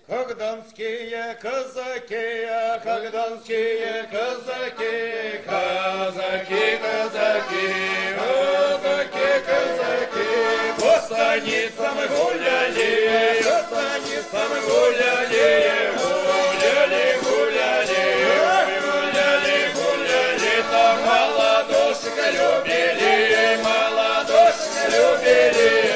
Как донские казаки, как донские казаки, казаки, казаки, казаки, казаки, по станицам гуляли, по станицам гуляли, гуляли, гуляли, гуляли, гуляли, там молодушек любили, молодушек любили.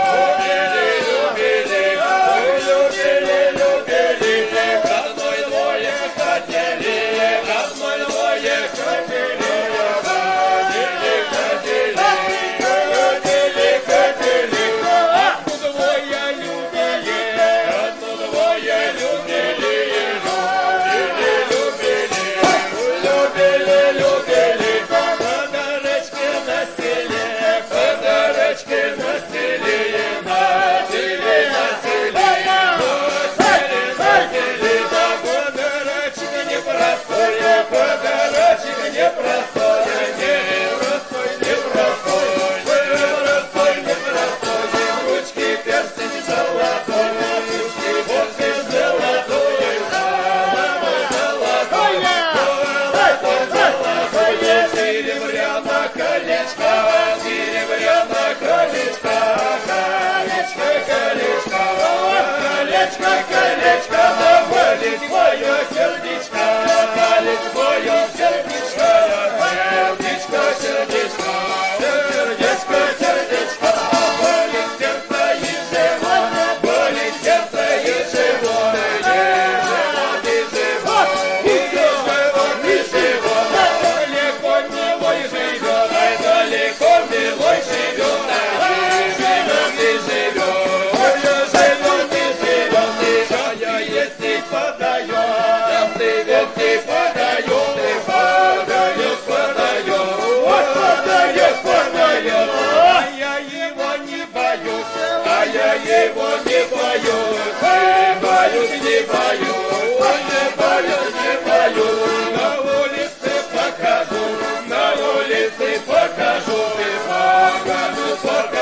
Я его не боюсь, не боюсь, не боюсь, не боюсь. На улице покажу, ты покажу, покажу.